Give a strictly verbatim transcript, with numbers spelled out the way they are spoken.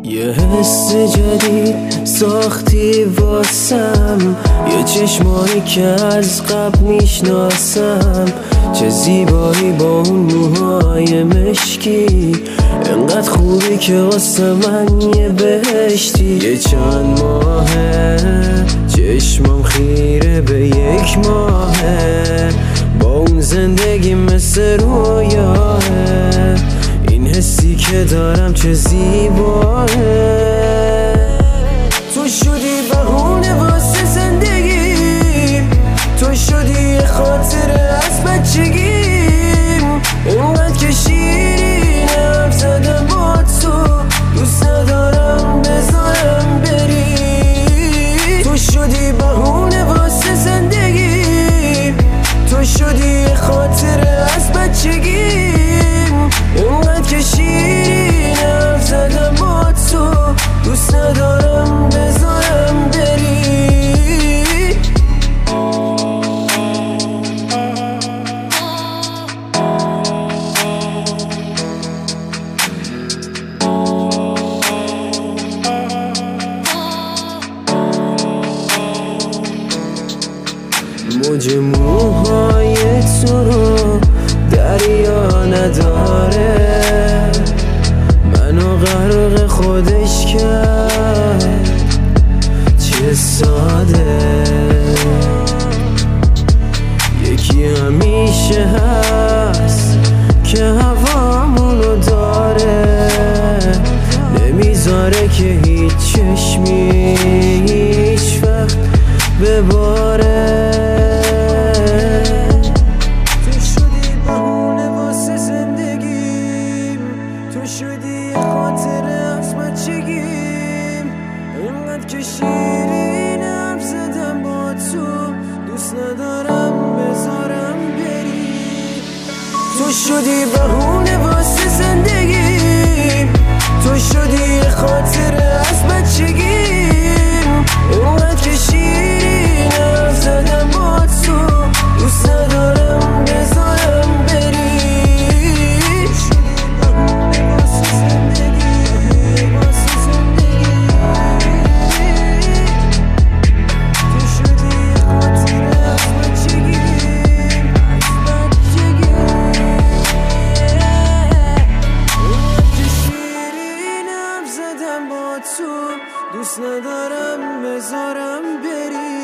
یه حس جدید ساختی واسم، یه چشمایی که از قبل میشناسم. چه زیبایی با اون موهای مشکی، انقدر خوبی که واسه من یه بهشتی. یه چند ماهه چشمم خیره به یک ماهه، با اون زندگی مثل رویاه. این حسی که دارم چه زیباه. تو شدی بهونه واسه زندگی، تو شدی خاطره از بچگیم. اینقدر که شیرینم زدم با تو، دوست ندارم بذارم بری. تو شدی بهونه واسه زندگی، تو شدی خاطره از بچگیم. اینقدر که شیرینم زدم با تو، دوست ندارم بذارم بری. موج موهای تو رو دریا نداره، منو غرق خودش کرد. چه ساده، یکی همیشه هست که هوامونو داره، نمیذاره که هیچ چشمی هیچ وقت بباره. شدی خاطره از بچگیم، اینقدر که شیرینم زدم با تو، دوست ندارم بذارم بری. تو شدی بهونه واسه زندگیم، تو شدی خاطره از بچگیم. اینقدر که شیرینم زدم با تو، دوست ندارم بذارم بری. دوست ندارم بذارم بری.